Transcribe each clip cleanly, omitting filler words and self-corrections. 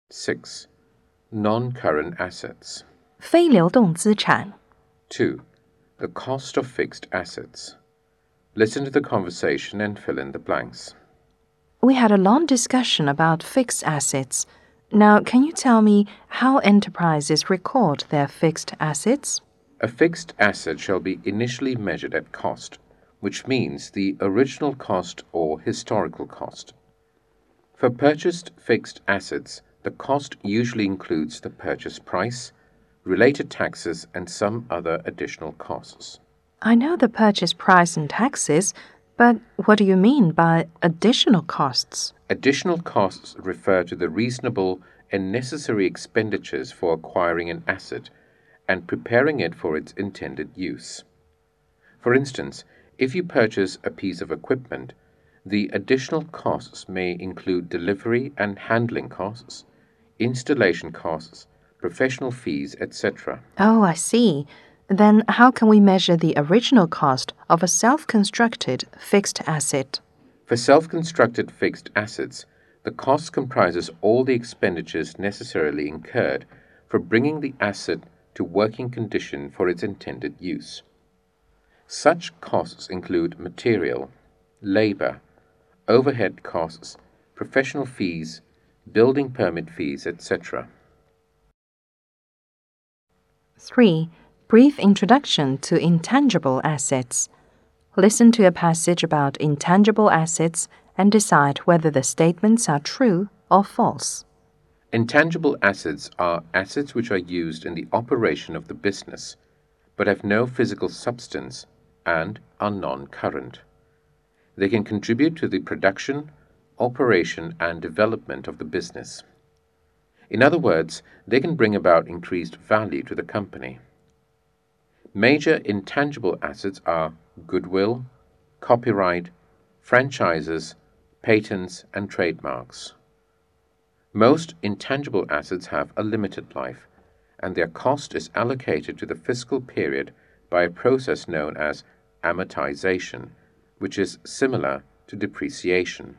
6. Non-current assets. 非流动资产 2. The cost of fixed assets. Listen to the conversation and fill in the blanks. We had a long discussion about fixed assets. Now, can you tell me how enterprises record their fixed assets? A fixed asset shall be initially measured at cost, which means the original cost or historical cost. For purchased fixed assets, the cost usually includes the purchase price, related taxes, and some other additional costs. I know the purchase price and taxes, but what do you mean by additional costs? Additional costs refer to the reasonable and necessary expenditures for acquiring an asset and preparing it for its intended use. For instance, if you purchase a piece of equipment, the additional costs may include delivery and handling costs, installation costs, professional fees, etc. Oh, I see. Then how can we measure the original cost of a self-constructed fixed asset? For self-constructed fixed assets, the cost comprises all the expenditures necessarily incurred for bringing the asset to working condition for its intended use. Such costs include material, labor, overhead costs, professional fees, building permit fees, etc. 3. Brief introduction to intangible assets. Listen to a passage about intangible assets and decide whether the statements are true or false. Intangible assets are assets which are used in the operation of the business, but have no physical substance and are non-current. They can contribute to the production, operation, and development of the business. In other words, they can bring about increased value to the company. Major intangible assets are goodwill, copyright, franchises, patents, and trademarks. Most intangible assets have a limited life, and their cost is allocated to the fiscal period by a process known as amortization, which is similar to depreciation.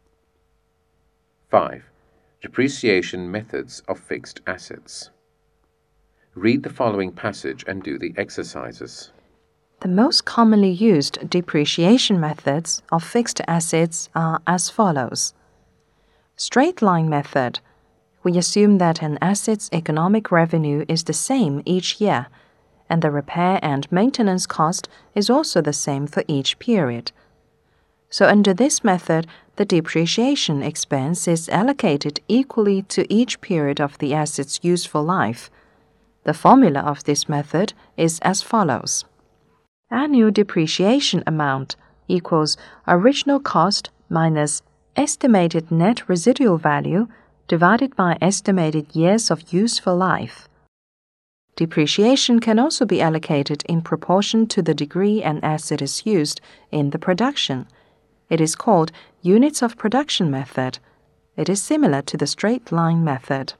5. Depreciation methods of fixed assets. Read the following passage and do the exercises. The most commonly used depreciation methods of fixed assets are as follows. Straight line method. We assume that an asset's economic revenue is the same each year, and the repair and maintenance cost is also the same for each period. So under this method, the depreciation expense is allocated equally to each period of the asset's useful life. The formula of this method is as follows. Annual depreciation amount equals original cost minus estimated net residual value divided by estimated years of useful life. Depreciation can also be allocated in proportion to the degree an asset is used in the production. It is called units of production method. It is similar to the straight line method.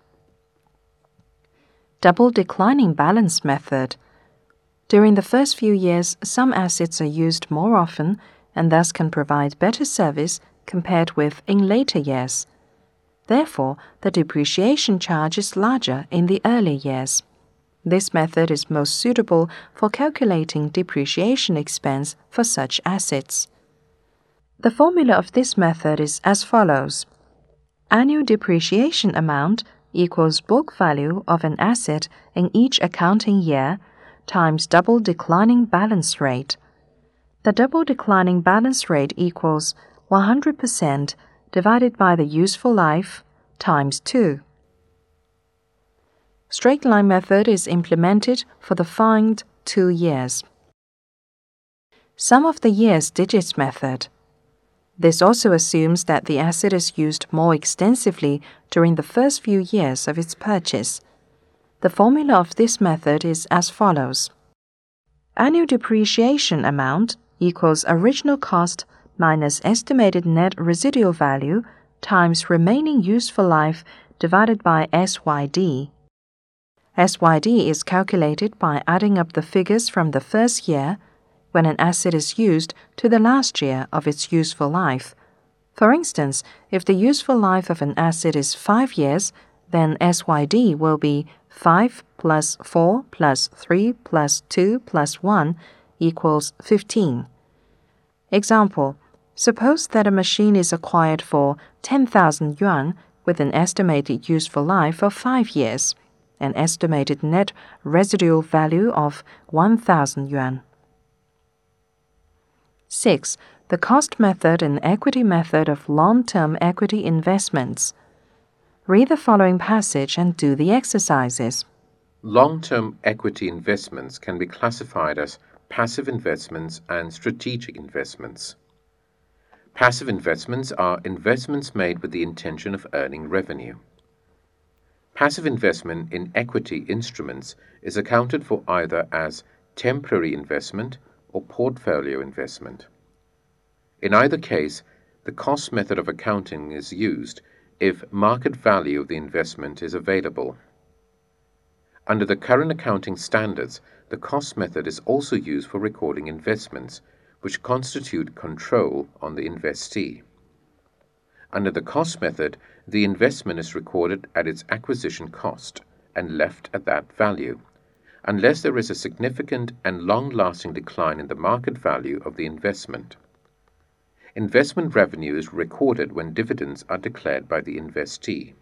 Double declining balance method. During the first few years, some assets are used more often and thus can provide better service compared with in later years. Therefore, the depreciation charge is larger in the early years. This method is most suitable for calculating depreciation expense for such assets. The formula of this method is as follows. Annual depreciation amount equals book value of an asset in each accounting year times double declining balance rate. The double declining balance rate equals 100% divided by the useful life times 2. Straight line method is implemented for the following 2 years. Sum of the years digits method. This also assumes that the asset is used more extensively during the first few years of its purchase. The formula of this method is as follows. Annual depreciation amount equals original cost minus estimated net residual value times remaining useful life divided by SYD. SYD is calculated by adding up the figures from the first year, when an asset is used, to the last year of its useful life. For instance, if the useful life of an asset is 5 years, then SYD will be 5 plus 4 plus 3 plus 2 plus 1 equals 15. Example, suppose that a machine is acquired for 10,000 yuan with an estimated useful life of 5 years, an estimated net residual value of 1,000 yuan. 6. The cost method and equity method of long-term equity investments. Read the following passage and do the exercises. Long-term equity investments can be classified as passive investments and strategic investments. Passive investments are investments made with the intention of earning revenue. Passive investment in equity instruments is accounted for either as temporary investment or portfolio investment. In either case, the cost method of accounting is used if market value of the investment is available. Under the current accounting standards, the cost method is also used for recording investments, which constitute control on the investee. Under the cost method, the investment is recorded at its acquisition cost and left at that value, unless there is a significant and long-lasting decline in the market value of the investment. Investment revenue is recorded when dividends are declared by the investee.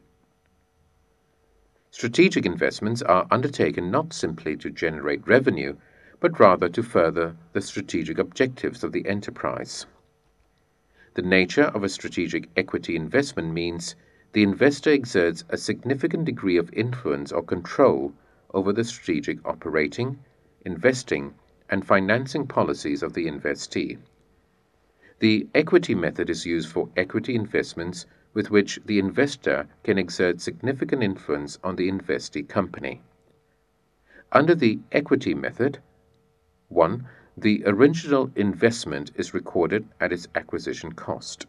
Strategic investments are undertaken not simply to generate revenue, but rather to further the strategic objectives of the enterprise. The nature of a strategic equity investment means the investor exerts a significant degree of influence or control over the strategic operating, investing, and financing policies of the investee. The equity method is used for equity investments with which the investor can exert significant influence on the investee company. Under the equity method, 1. The original investment is recorded at its acquisition cost.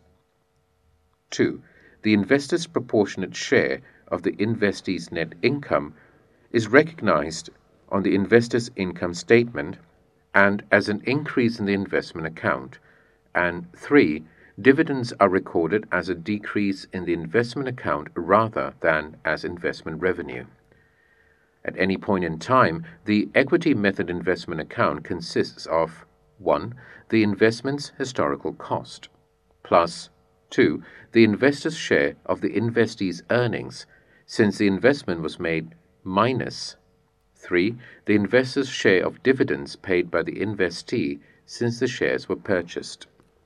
2. The investor's proportionate share of the investee's net income is recognized on the investor's income statement and as an increase in the investment account. And 3. Dividends are recorded as a decrease in the investment account rather than as investment revenue. At any point in time, the equity method investment account consists of 1. The investment's historical cost, plus 2. The investor's share of the investee's earnings, since the investment was made, minus 3. The investor's share of dividends paid by the investee since the shares were purchased.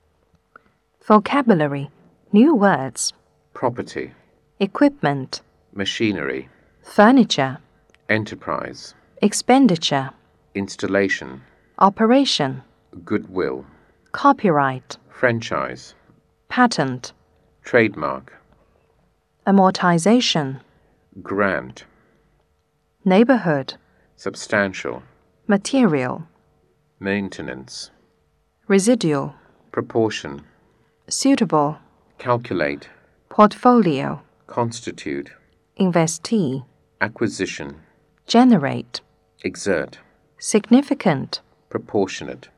Vocabulary. New words. Property, Equipment. machinery, Furniture. enterprise, Expenditure. installation, Operation. goodwill, Copyright. franchise, Patent. trademark, Amortization. grant, Neighborhood. substantial, Material. maintenance, Residual. proportion, Suitable. calculate, Portfolio. constitute, Investee. acquisition, Generate. exert, Significant. proportionate,